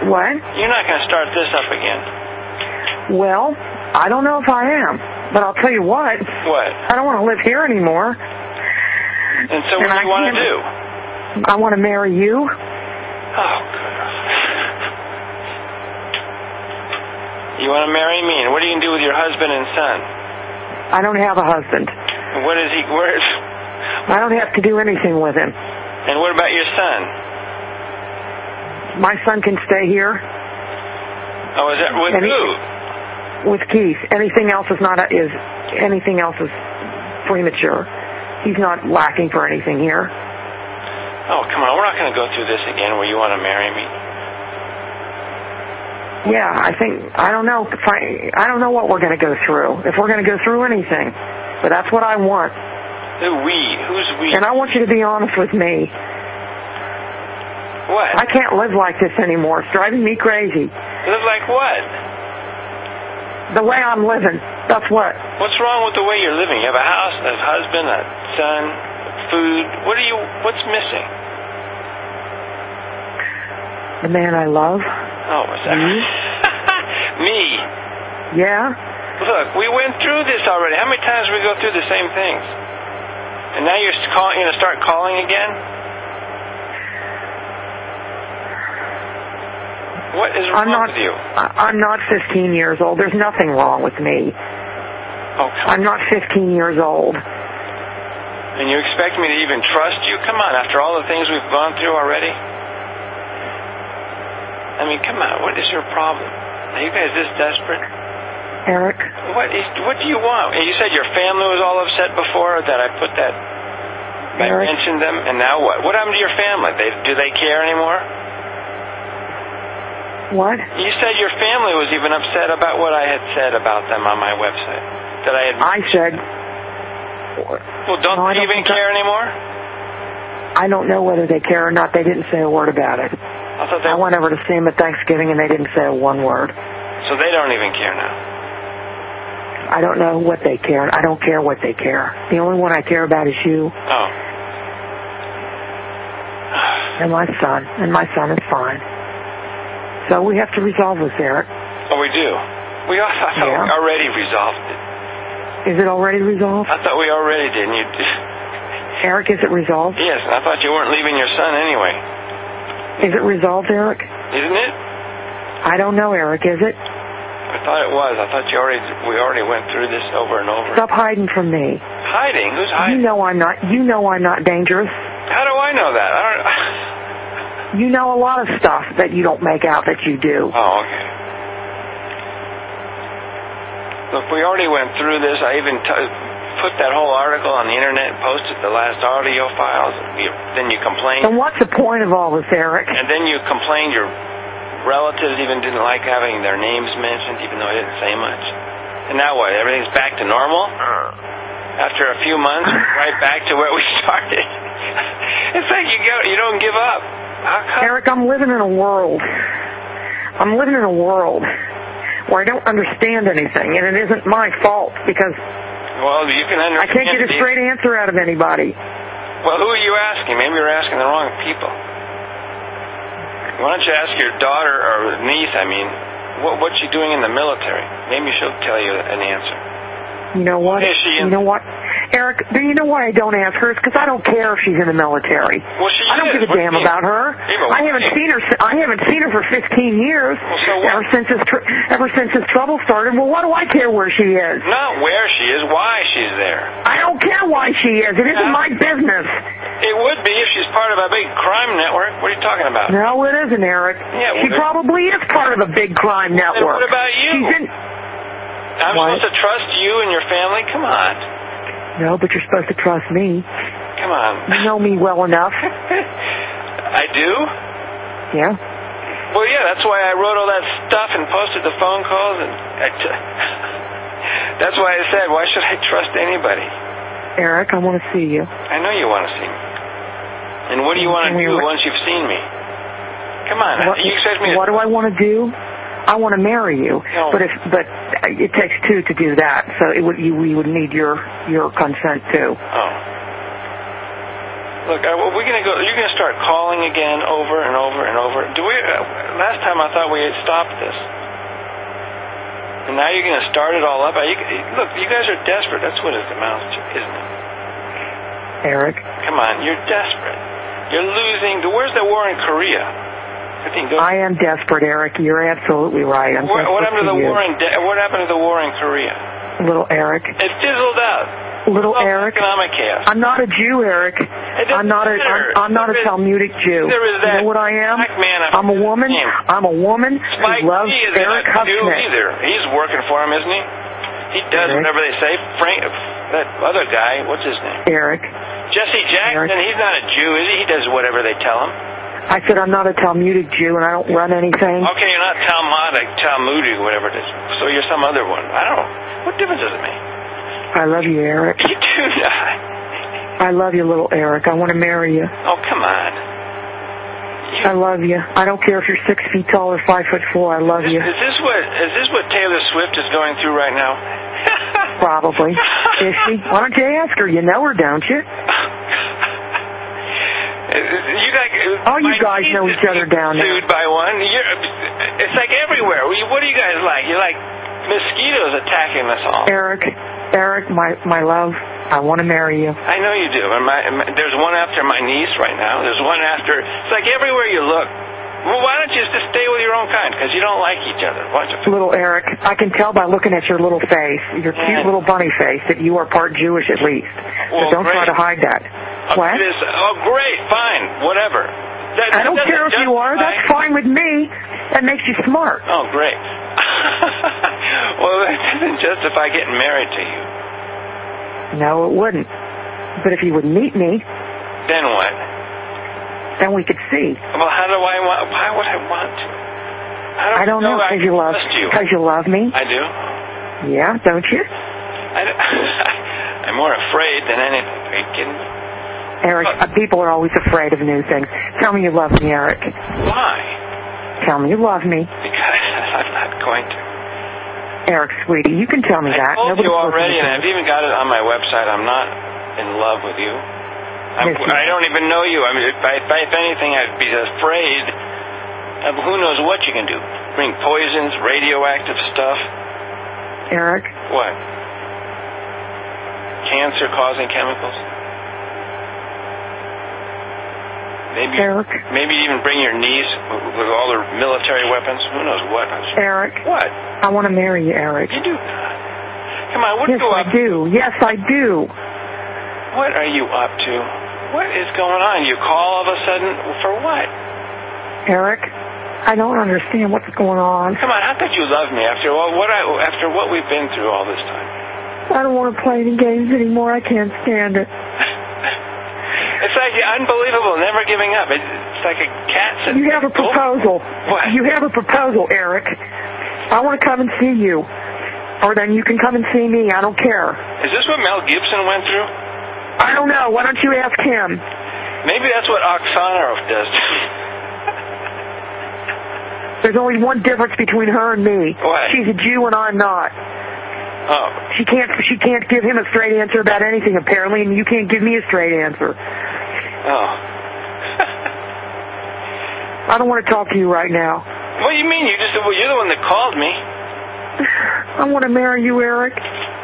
What? You're not going to start this up again. Well, I don't know if I am, but I'll tell you what. What? I don't want to live here anymore. And so what do you want to do? I want to marry you. Oh, good. You want to marry me, and what are you going to do with your husband and son? I don't have a husband. What is he? Where is? I don't have to do anything with him. And what about your son? My son can stay here. Oh, is that with who? With Keith. Anything else is premature. He's not lacking for anything here. Oh, come on. We're not going to go through this again where you want to marry me. Yeah, I don't know what we're going to go through, if we're going to go through anything. But that's what I want. Who's we? And I want you to be honest with me. What? I can't live like this anymore. It's driving me crazy. Live like what? The way I'm living. That's what. What's wrong with the way you're living? You have a house, a husband, a son, food. What's missing? The man I love. Oh, what's that? Me? Yeah? Look, we went through this already. How many times do we go through the same things? And now you're going to start calling again? What is wrong with you? I'm not 15 years old. There's nothing wrong with me. Oh, I'm not 15 years old. And you expect me to even trust you? Come on, after all the things we've gone through already? I mean, come on, what is your problem? Are you guys this desperate? Eric? What do you want? You said your family was all upset before that I put that... Eric? I mentioned them, and now what? What happened to your family? Do they care anymore? What? You said your family was even upset about what I had said about them on my website. That I said... Well, don't they even care anymore? I don't know whether they care or not. They didn't say a word about it. I went over to see them at Thanksgiving, and they didn't say one word. So they don't even care now? I don't know what they care. I don't care what they care. The only one I care about is you. Oh. And my son. And my son is fine. So we have to resolve this, Eric. Oh, we do? We already resolved it. Is it already resolved? I thought we already did. Eric, is it resolved? Yes, I thought you weren't leaving your son anyway. Is it resolved, Eric? Isn't it? I don't know, Eric. Is it? I thought it was. I thought we already went through this over and over. Stop hiding from me. Hiding? Who's hiding? You know I'm not dangerous. How do I know that? You know a lot of stuff that you don't make out that you do. Oh, okay. Look, we already went through this. I even put that whole article on the internet and posted the last audio files. Then you complained. And what's the point of all this, Eric? And then you complained your relatives even didn't like having their names mentioned, even though I didn't say much. And now what? Everything's back to normal? After a few months, right back to where we started. It's like you don't give up. How come? Eric, I'm living in a world where I don't understand anything, and it isn't my fault because you can understand. I can't get a straight answer out of anybody. Well, who are you asking? Maybe you're asking the wrong people. Why don't you ask your daughter or niece, what's she doing in the military? Maybe she'll tell you an answer. You know what? Eric, do you know why I don't ask her? It's because I don't care if she's in the military. Well, I don't give a damn about her. I haven't seen her for 15 years. Well, so what? Ever since this trouble started. Well, what do I care where she is? Not where she is, why she's there. I don't care why she is. It isn't my business. It would be if she's part of a big crime network. What are you talking about? No, it isn't, Eric. Yeah, she probably is part of a big crime network. Then what about you? I'm supposed to trust you and your family? Come on. No, but you're supposed to trust me. Come on. You know me well enough. I do? Yeah. Well, yeah, that's why I wrote all that stuff and posted the phone calls. That's why I said, why should I trust anybody? Eric, I want to see you. I know you want to see me. And what do you want to do once you've seen me? Come on. You expect me to... What do I want to do? I want to marry you, no. but it takes two to do that. So we would need your consent too. Oh. Look, we're going to go. You're going to start calling again over and over and over. Last time I thought we had stopped this. And now you're going to start it all up. Look, you guys are desperate. That's what it amounts to, isn't it? Eric. Come on, you're desperate. You're losing. Where's the war in Korea? I am desperate, Eric. You're absolutely right. What happened to the war in What happened to the war in Korea? Little Eric. It fizzled out. Little Eric. Economic chaos. I'm not a Jew, Eric. I'm not a Talmudic Jew. You know what I am? I'm a woman. I'm a woman who loves Eric Hupsnick. He's working for him, isn't he? He does whatever they say. Frank, that other guy, what's his name? Eric. Jesse Jackson. He's not a Jew, is he? He does whatever they tell him. I said I'm not a Talmudic Jew and I don't run anything. Okay, you're not Talmudic, whatever it is. So you're some other one. I don't know. What difference does it make? I love you, Eric. You do not. I love you, little Eric. I want to marry you. Oh, come on. I love you. I don't care if you're 6 feet tall or 5'4". I love you. Is this what Taylor Swift is going through right now? Probably. Is she? Why don't you ask her? You know her, don't you? You guys know each other down there. Sued by one. It's like everywhere. What do you guys like? You're like mosquitoes attacking us all. Eric, my love, I want to marry you. I know you do. And there's one after my niece right now. There's one after. It's like everywhere you look. Well, why don't you just stay with your own kind? Because you don't like each other. Little Eric, I can tell by looking at your little face, your cute little bunny face, that you are part Jewish at least. Well, so don't try to hide that. What? Great, fine, whatever. I don't care if you are. That's fine with me. That makes you smart. Oh, great. Well, that doesn't justify getting married to you. No, it wouldn't. But if you would meet me... Then what? Then we could see. Well, why would I want to? I don't know, because you love you. Because you love me. I do? Yeah, don't you? I'm more afraid than anything. Are you kidding me? Eric, people are always afraid of new things. Tell me you love me, Eric. Why? Tell me you love me. Because I'm not going to. Eric, sweetie, you can tell me that. I told you already, and I've even got it on my website. I'm not in love with you. I don't even know you. I mean, if anything, I'd be afraid of who knows what you can do. Bring poisons, radioactive stuff. Eric? What? Cancer-causing chemicals? Maybe even bring your niece with all their military weapons. Who knows what? Eric. What? I want to marry you, Eric. You do not. Come on, what are you up to? Yes, I do. Yes, I do. What are you up to? What is going on? You call all of a sudden for what? Eric, I don't understand what's going on. Come on, how could you love me after what we've been through all this time? I don't want to play any games anymore. I can't stand it. It's like unbelievable, never giving up. It's like a cat. You have a proposal. What? You have a proposal, Eric. I want to come and see you. Or then you can come and see me. I don't care. Is this what Mel Gibson went through? I don't know. Why don't you ask him? Maybe that's what Oksana does. There's only one difference between her and me. What? She's a Jew and I'm not. Oh. She can't give him a straight answer about anything, apparently, and you can't give me a straight answer. Oh. I don't want to talk to you right now. What do you mean? You're the one that called me. I want to marry you, Eric.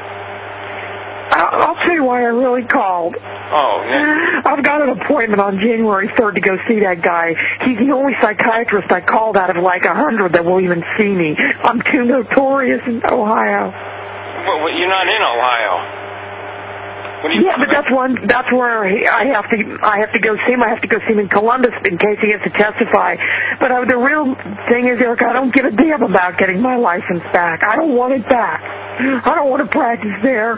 I'll tell you why I really called. Oh, yeah. I've got an appointment on January 3rd to go see that guy. He's the only psychiatrist I called out of like 100 that will even see me. I'm too notorious in Ohio. Well, you're not in Ohio. What do you but that's where I have to go see him. I have to go see him in Columbus in case he has to testify. But the real thing is, Eric, I don't give a damn about getting my license back. I don't want it back. I don't want to practice there.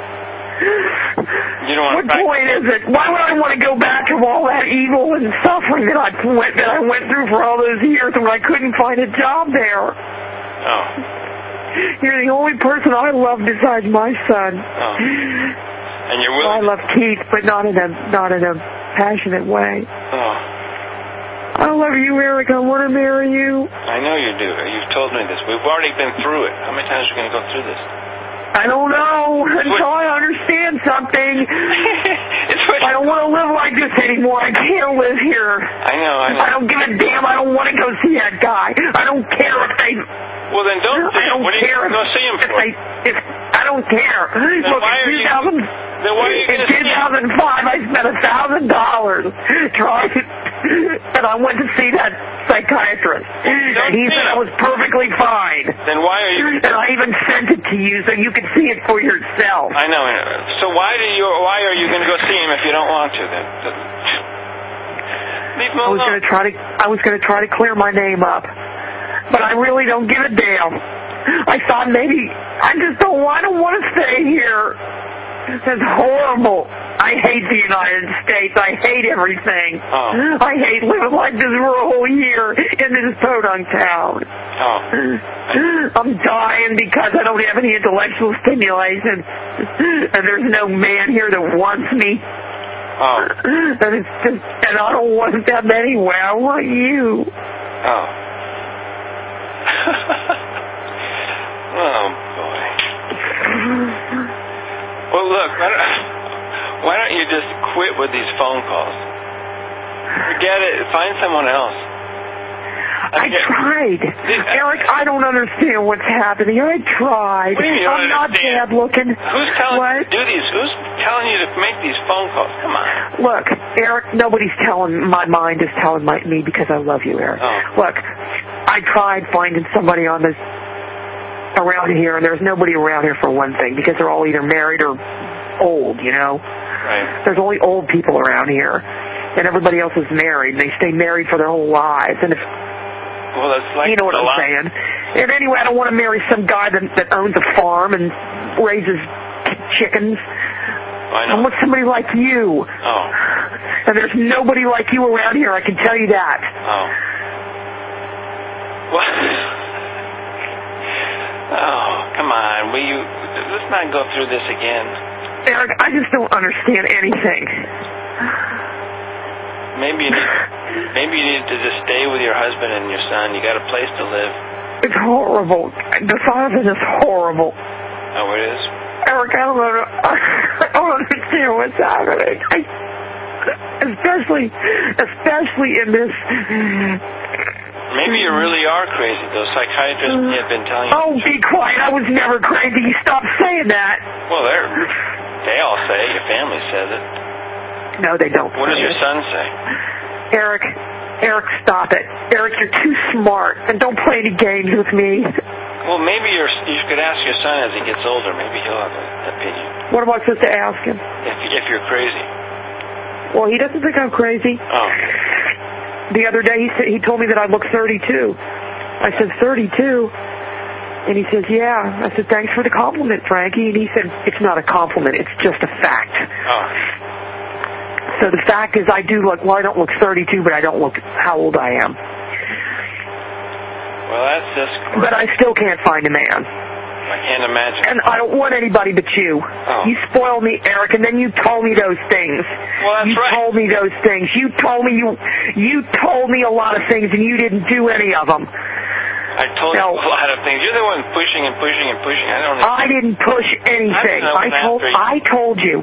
You don't want what point is it? Why would I want to go back to all that evil and suffering that I went through for all those years when I couldn't find a job there? Oh. You're the only person I love besides my son. Oh. And you're willing? I love Keith, but not in a passionate way. Oh. I love you, Eric. I want to marry you. I know you do. You've told me this. We've already been through it. How many times are we going to go through this? I don't know until I understand something. I don't want to live like this anymore. I can't live here. I know. I don't give a damn. I don't want to go see that guy. I don't care if they... Well, then don't see him. What are you going to go see him for? I don't care. Then Look, why are you going to see him? In 2005, I spent $1,000 trying, and I went to see that psychiatrist. And he said I was perfectly fine. Then why are you... And I even sent it to you so you could see it for yourself. I know. So why are you going to go see him if you don't want to then? Leave him alone. I was going to try to clear my name up. But I really don't give a damn. I thought maybe I don't want to stay here. It's horrible. I hate the United States. I hate everything. Oh. I hate living like this for a whole year in this podunk town. Oh. I'm dying because I don't have any intellectual stimulation. And there's no man here that wants me. Oh. And I don't want them anyway. I want you. Oh. Oh, boy. Well, look, why don't you just quit with these phone calls? Forget it. Find someone else. I tried. Eric, I don't understand what's happening. I tried. What do you mean you don't I'm not understand? bad looking. Who's telling you to do these? Who's telling you to make these phone calls? Come on. Look, Eric, nobody's telling, my mind is telling me because I love you, Eric. Oh. Look, I tried finding somebody around here, and there's nobody around here for one thing, because they're all either married or old, you know? Right. There's only old people around here, and everybody else is married, and they stay married for their whole lives. And if well, that's like you know what I'm saying. And anyway, I don't want to marry some guy that owns a farm and raises chickens. I know. I want somebody like you. Oh. And there's nobody like you around here, I can tell you that. Oh. What? Oh, come on. Let's not go through this again. Eric, I just don't understand anything. Maybe you need to just stay with your husband and your son. You got a place to live. It's horrible. The thought of it is horrible. Oh, it is? Eric, I don't understand what's happening. Especially in this... Maybe you really are crazy. Those psychiatrists may have been telling you... Oh, be quiet. I was never crazy. You stop saying that. Well, they all say. Your family says it. No, they don't. What does your son say? Eric, stop it. Eric, you're too smart, and don't play any games with me. Well, maybe you could ask your son as he gets older. Maybe he'll have an opinion. What am I supposed to ask him? If you're crazy. Well, he doesn't think I'm crazy. Oh. The other day, he told me that I look 32. I said, 32? And he says, yeah. I said, thanks for the compliment, Frankie. And he said, it's not a compliment. It's just a fact. Oh. So the fact is I don't look 32, but I don't look how old I am. Well, that's just great. But I still can't find a man. I can't imagine. And I don't want anybody but you. Oh. You spoiled me, Eric, and then you told me those things. Well, that's you right. told me those things. You told me a lot of things, and you didn't do any of them. I told you a lot of things. You're the one pushing and pushing and pushing. I didn't push anything. I told you,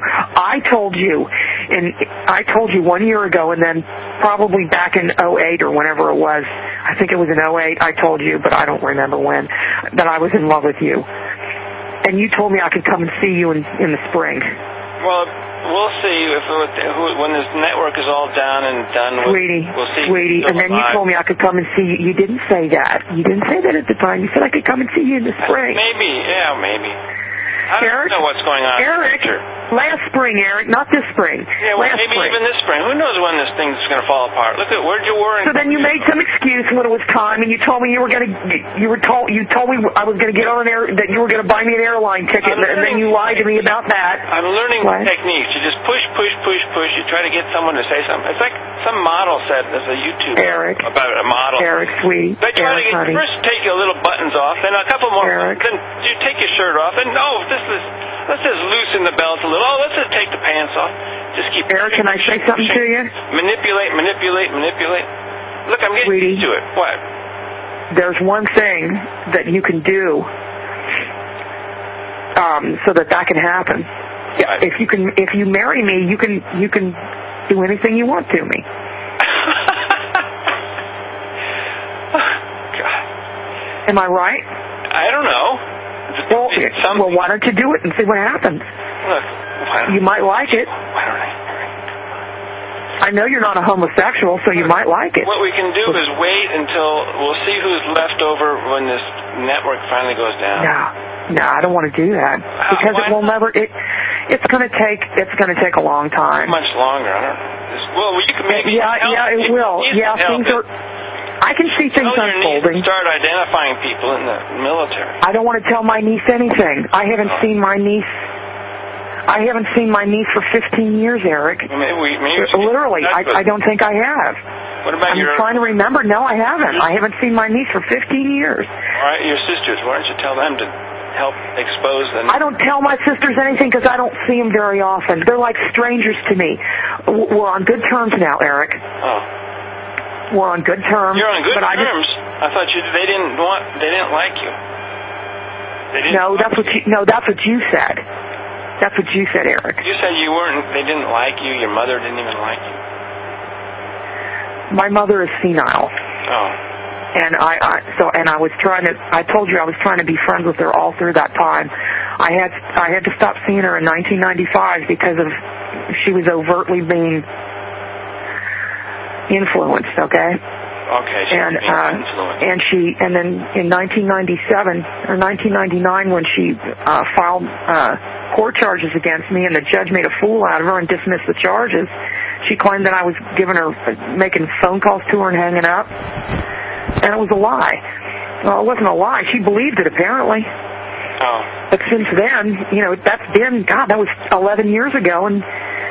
and I told you 1 year ago, and then probably back in 2008 or whenever it was. I think it was in 2008. I told you, but I don't remember when, that I was in love with you. And you told me I could come and see you in the spring. Well, we'll see when this network is all down and done. We'll see. Sweetie, and then you told me I could come and see you. You didn't say that. You didn't say that at the time. You said I could come and see you in the spring. Maybe, yeah, maybe. I don't know what's going on. Eric, last spring, Eric, not this spring. Yeah, well, maybe even this spring. Who knows when this thing's going to fall apart? Look at where'd you were. So then you made some excuse when it was time, and you told me you told me I was going to get on an that you were going to buy me an airline ticket, and then you lied to me about that. I'm learning techniques. You just push. You try to get someone to say something. It's like some model said. There's a YouTube about a model. Eric, sweetie. They try to get first take a little buttons off, then a couple more. Then you take your shirt off, and let's just loosen the belt a little. Oh, let's just take the pants off. Just keep. Eric, can I say something to you? Manipulate. Look, I'm getting used to it. What? There's one thing that you can do so that can happen. Right. If you marry me, you can do anything you want to me. God. Am I right? I don't know. Well, why don't you do it and see what happens? Look, you might like it. Why don't I know you're not a homosexual, so you might like it. What we can do is wait until we'll see who's left over when this network finally goes down. No, I don't want to do that because it will never. It's going to take a long time. Much longer. I don't know. Well, you can maybe. Yeah, it will. Yeah, things are. I can see things unfolding. Start identifying people in the military. I don't want to tell my niece anything. I haven't seen my niece for 15 years, Eric. Maybe literally, I don't think I have. What about I'm trying to remember. No, I haven't. I haven't seen my niece for 15 years. All right, your sisters. Why don't you tell them to help expose them? I don't tell my sisters anything because I don't see them very often. They're like strangers to me. We're on good terms now, Eric. Oh. We're on good terms. You're on good terms. I thought they didn't like you. That's what you said. That's what you said, Eric. You said they didn't like you. Your mother didn't even like you. My mother is senile. Oh. And I told you I was trying to be friends with her all through that time. I had to stop seeing her in 1995 because she was overtly being influenced, okay? Okay, and then in 1997 or 1999 when she filed court charges against me and the judge made a fool out of her and dismissed the charges, she claimed that I was making phone calls to her and hanging up, and it was a lie. Well, it wasn't a lie. She believed it apparently. Oh. But since then, that was 11 years ago, and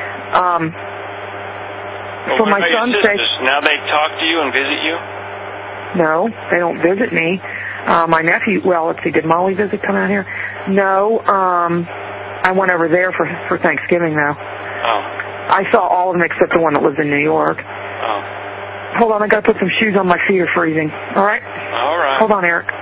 so my son says, now they talk to you and visit you? No, they don't visit me. My nephew, let's see, did Molly come out here? No, I went over there for Thanksgiving though. Oh. I saw all of them except the one that lives in New York. Oh. Hold on, I gotta put some shoes on, my feet are freezing. All right? All right. Hold on, Eric.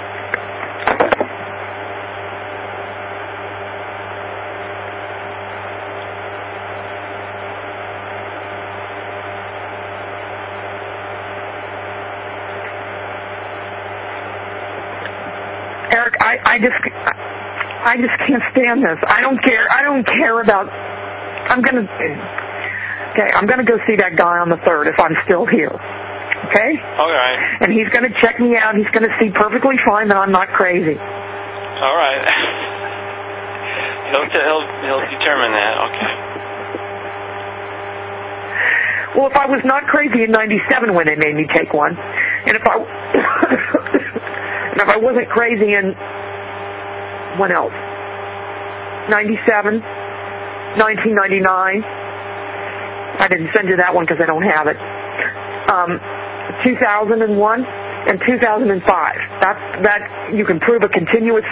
Eric, I just can't stand this. I don't care about. I'm gonna go see that guy on the 3rd if I'm still here. Okay? All right. And he's gonna check me out. He's gonna see perfectly fine that I'm not crazy. All right. He'll determine that. Okay. Well, if I was not crazy in '97 when they made me take one, and if I wasn't crazy in when else? 97, 1999. I didn't send you that one because I don't have it. 2001 and 2005. That you can prove a continuous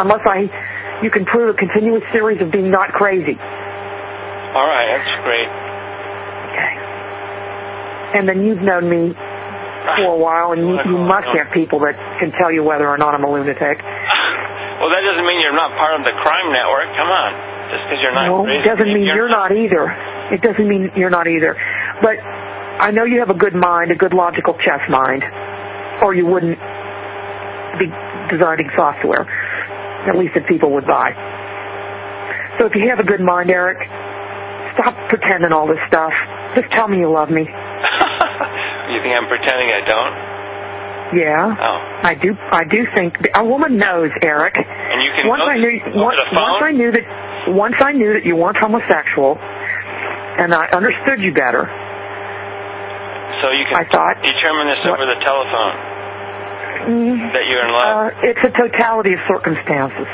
series of being not crazy. All right, that's great. Okay. And then you've known me for a while, and you must have people that can tell you whether or not I'm a lunatic. Well, that doesn't mean you're not part of the crime network. Come on. Just because you're not crazy. It doesn't mean you're not either. It doesn't mean you're not either. But I know you have a good mind, a good logical chess mind, or you wouldn't be designing software, at least that people would buy. So if you have a good mind, Eric, stop pretending all this stuff. Just tell me you love me. You think I'm pretending I don't? Yeah. Oh. I do think a woman knows, Eric. And you can once I knew that you weren't homosexual, and I understood you better. So you can determine this over the telephone. That you're in love. It's a totality of circumstances.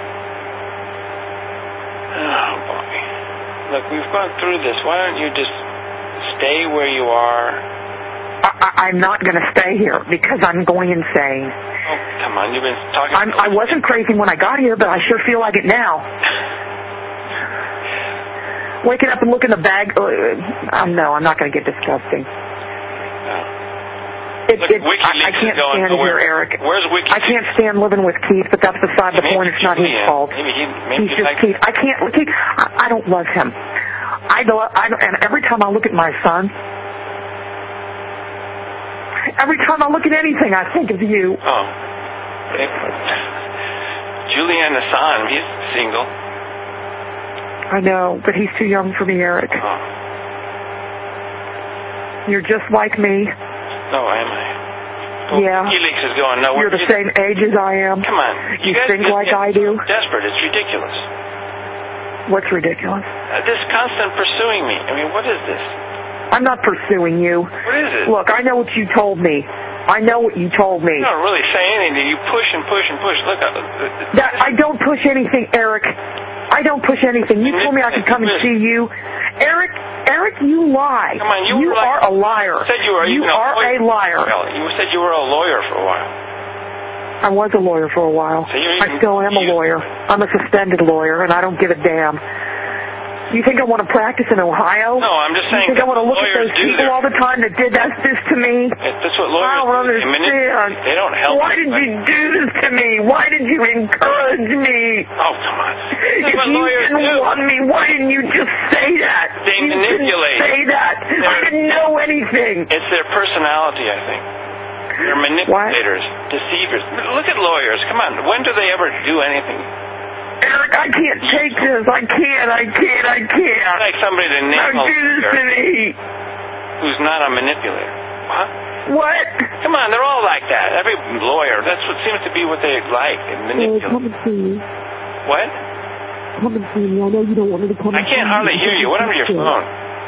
Oh boy. Look, we've gone through this. Why don't you just stay where you are? I'm not going to stay here because I'm going insane. Oh, come on. You've been talking... I wasn't crazy when I got here, but I sure feel like it now. Waking up and looking in the bag... no, I'm not going to get disgusting. No. I can't stand it here, Eric. Where's WikiLeaks? I can't stand living with Keith, but that's beside the point. It's not his fault. Maybe he's just Keith. I can't. Keith, I don't love him. And every time I look at my son, every time I look at anything, I think of you. Oh. Julian Assange, he's single. I know, but he's too young for me, Eric. Oh. You're just like me. Oh, am I? Well, yeah. WikiLeaks is going nowhere. You're the same age as I am. Come on. You think like I do? Desperate. It's ridiculous. What's ridiculous? This constant pursuing me. I mean, what is this? I'm not pursuing you. What is it? Look, I know what you told me. I know what you told me. You don't really say anything. You push and push and push. Look, I don't push anything, Eric. I don't push anything. You told me I could come and see you. Eric, you lie. Come on, you are a liar. You said you were a liar. You said you were a lawyer for a while. I was a lawyer for a while. So I still am a lawyer. I'm a suspended lawyer, and I don't give a damn. You think I want to practice in Ohio? No, I'm just saying. You think I want to look at those people all the time that did this to me? That's what lawyers I don't understand. They don't help. Why did you do this to me? Why did you encourage me? Oh, come on. If you didn't want me, why didn't you just say that? They manipulate. Say that. I didn't know anything. It's their personality, I think. They're manipulators, deceivers. Look at lawyers. Come on. When do they ever do anything? Eric, I can't take this. I can't. It's like somebody to name don't do this to me. Who's not a manipulator. Huh? What? Come on, they're all like that. Every lawyer, that's what seems to be what they like. They manipulate. Come and see me. What? Come and see me. I know you don't want me to come I can't hardly hear you. What happened to your phone?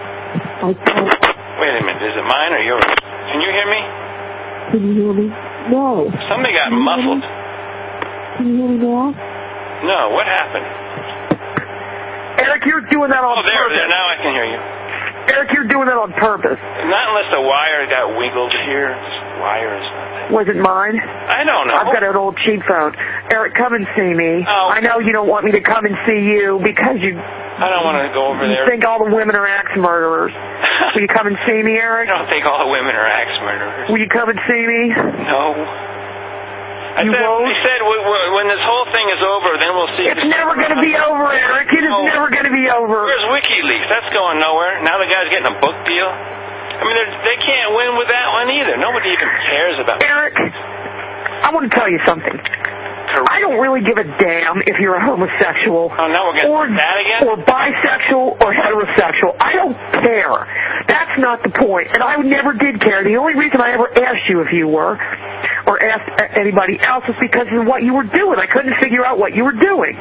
Wait a minute. Is it mine or yours? Can you hear me? Can you hear me? No. Somebody got muffled. Can you hear me now? No, what happened? Eric, you're doing that on purpose. There, now I can hear you. Eric, you're doing that on purpose. Not unless the wire got wiggled here. Wires. Was it mine? I don't know. I've got an old cheap phone. Eric, come and see me. Oh. I know you don't want me to come and see you because you... I don't want to go over there. You think all the women are axe murderers. Will you come and see me, Eric? I don't think all the women are axe murderers. Will you come and see me? No. He said when this whole thing is over, then we'll see. It's never going to be over, Eric. It is never going to be over. Where's WikiLeaks? That's going nowhere. Now the guy's getting a book deal. I mean, they can't win with that one either. Nobody even cares about Eric, I want to tell you something. I don't really give a damn if you're a homosexual or bisexual or heterosexual. I don't care. That's not the point. And I never did care. The only reason I ever asked you if you were, or asked anybody else, was because of what you were doing. I couldn't figure out what you were doing.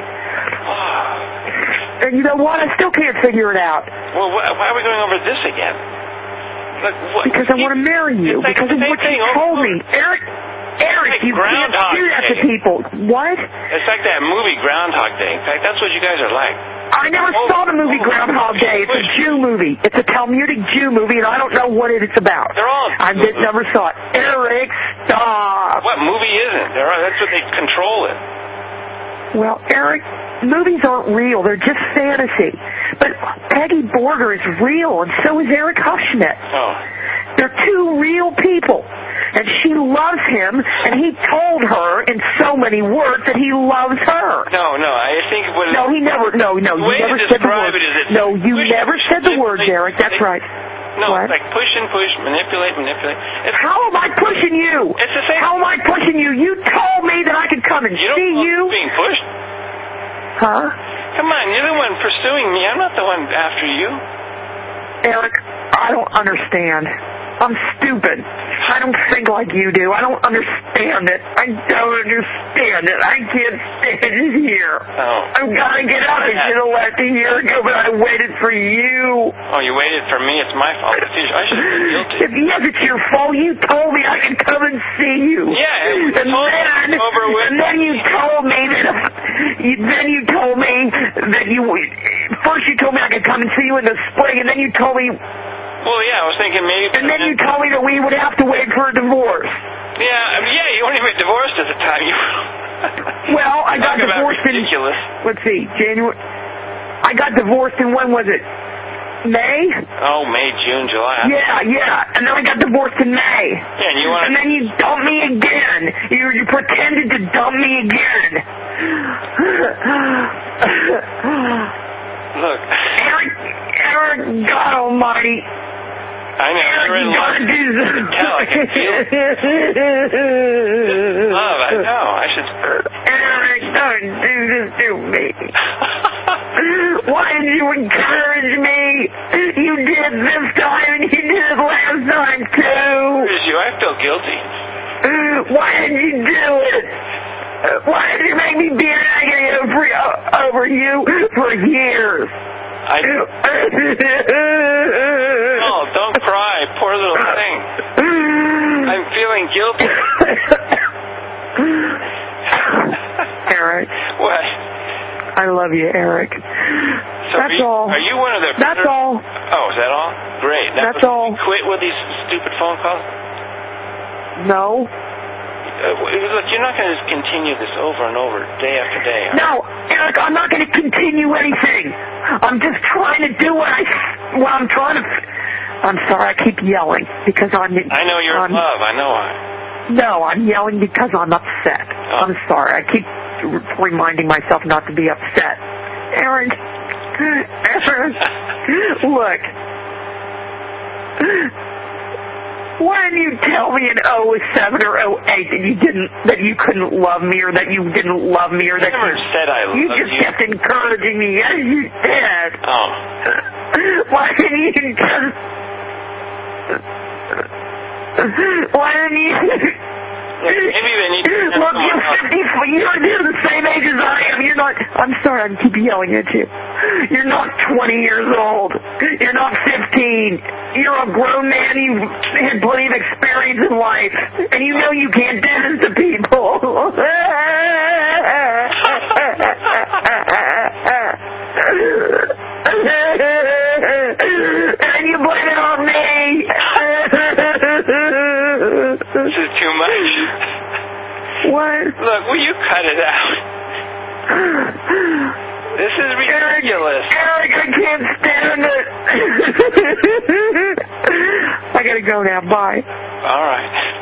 And you know what? I still can't figure it out. Well, why are we going over this again? Because I want to marry you. Because of what you told me. Eric, you can't do that to people. What? It's like that movie Groundhog Day. In fact, that's what you guys are like. I never saw the movie Groundhog Day. It's a Jew movie. It's a Talmudic Jew movie, and I don't know what it's about. They're all I never saw it. Eric, stop. What movie isn't? That's what they control it. Well, Eric, movies aren't real. They're just fantasy. But Peggy Borger is real, and so is Eric Hushnet. Oh. They're two real people. And she loves him, and he told her in so many words that he loves her. No, I think it was... No, he never... No, you never said the words. No, you never said the words, Eric. That's right. No, what? It's like push and push, manipulate. How am I pushing you? It's the same. How am I pushing you? You told me that I could come and see you. Being pushed? Huh? Come on, you're the one pursuing me. I'm not the one after you. Eric, I don't understand. I'm stupid. I don't think like you do. I don't understand it. I don't understand it. I can't stand it here. Oh. I've got to get out. I should have left a year ago, but I waited for you. Oh, you waited for me? It's my fault. I should have been guilty. Yes, it's your fault. You told me I could come and see you. Yeah, and then you told me that first you told me I could come and see you in the spring, and then you told me... Well, yeah, I was thinking maybe... And then you told me that we would have to wait for a divorce. Yeah, you weren't even divorced at the time. Well, I got divorced in... Ridiculous. Let's see, January... I got divorced in, when was it? May? Oh, May, June, July. Yeah. And then I got divorced in May. Yeah, and you want And then you dumped me again. You pretended to dump me again. Look. Eric, God almighty. I know. Eric, you gotta do this. Tell, I can feel it. This is love, I know. I should... Eric, don't do this to me. Why did you encourage me? You did this time and you did it last time too. I feel guilty. Why did you do it? Why did you make me be angry over you for years? Oh, don't cry, poor little thing. I'm feeling guilty. Eric. What? I love you, Eric. So that's all. Are you one of the... That's all. Oh, is that all? Great. That's all. Quit with these stupid phone calls? No. Look, you're not going to continue this over and over, day after day. No, Eric, I'm not going to continue anything. I'm just trying to do I'm trying to... I'm sorry, I keep yelling because I know you're in love. I know why. No, I'm yelling because I'm upset. Oh. I'm sorry. I keep reminding myself not to be upset. Eric, look. Why didn't you tell me in 07 or 08 that you couldn't love me or that you didn't love me or that never said I loved you? You just kept encouraging me. Yes, you did. Oh. Why didn't you just... Why didn't you... Maybe they need to... Look, you're the same age as I am. You're not... I'm sorry, I keep yelling at you. You're not 20 years old. You're not 15. You're a grown man. You've had plenty of experience in life. And you know you can't do this to people. And you blame it on me. This is too much. What? Look, will you cut it out? This is ridiculous. Eric, I can't stand it. I gotta go now. Bye. All right.